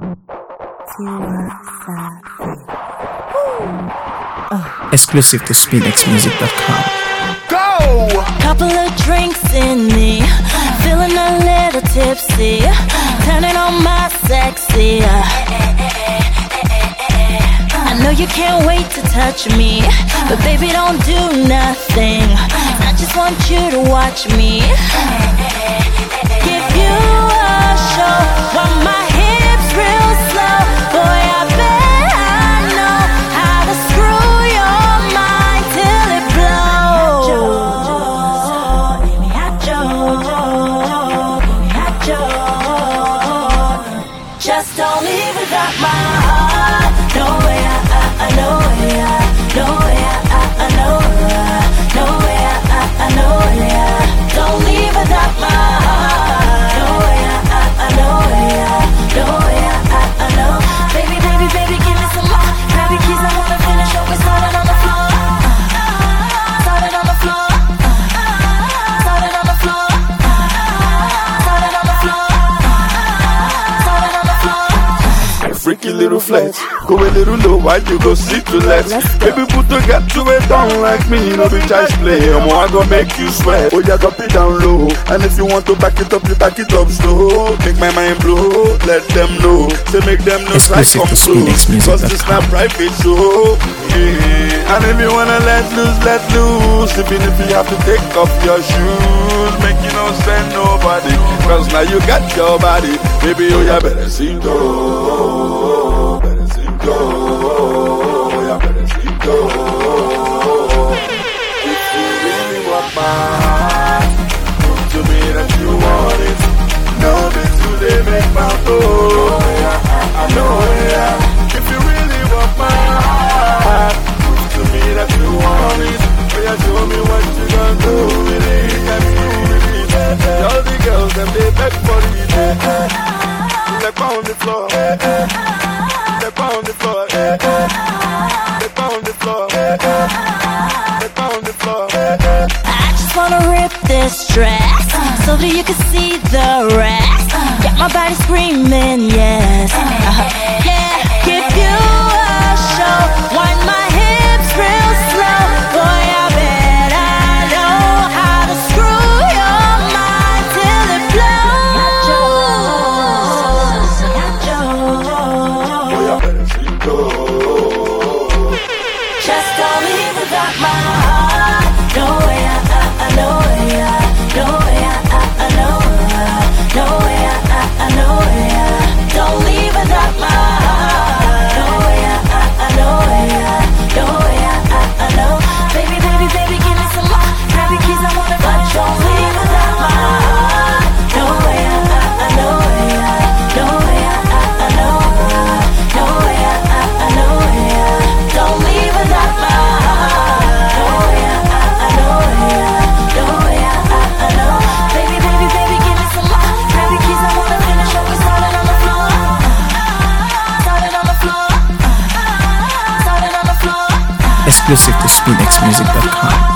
Exclusive to SpinXmusic.com. Go! Couple of drinks in me, feeling a little tipsy, turning on my sexy. I know you can't wait to touch me, but baby don't do nothing. I just want you to watch me. Give you a show while my hips real slow. Boy, I bet I know how to screw your mind till it blows. Give me hot joe, give me hot joe. Just don't leave without my heart. No way, no way, no way, no way, no way, no way. Don't leave without my heart. No way, no way, no way, no. Baby, baby, baby, give me some more. Grab your keys, I wanna finish what we started on the floor. Started on the floor. Started on the floor. Started on the floor. Started on the floor. Freaky little flex, go a little low while you go sit to left. Baby, put to get to it down like me, no be child's play. I go make you sweat. Oh yeah, drop it down low. And if you want to back it up, you back it up slow. Make my mind blow, let them know. Say make them know I come close. Cause this not private show. Yeah. And if you wanna let loose. Even if you have to take off your shoes, make you no send nobody. Cause now you got your body. Baby, oh yeah, better see go. Better see go. Oh yeah, better see go. If you really want my heart, prove to me that you want it. No be today make my flow. I know yeah. If you really want my heart, prove to me that you want it. Oh yeah, show me what you gonna do with it. All the girls them they beg for it. Step on the floor. Step on the floor. Step on the floor. Step on the floor. I just wanna rip this dress so that you can see the rest. Get my body screaming, yes. Yeah, give you a show. Wind my hips real slow. Boy, I bet I know how to screw your mind till it blows. Oh yeah, better see go. Just don't leave without my heart. No way, no way, no way, no way, no way, no way. Don't leave without my heart. No way, no way, no way, no. Baby, baby, baby, give me some more. Grab your keys, I wanna but don't leave without my heart. No way, no way, no way, no way, no way, no way. Don't leave without my heart. No way, no way, no way, no. Baby, baby, baby, give me some more. Grab your keys, I wanna finish what we started on the floor. Started on the floor. Started on the floor. Exclusive to SpinXmusic.com.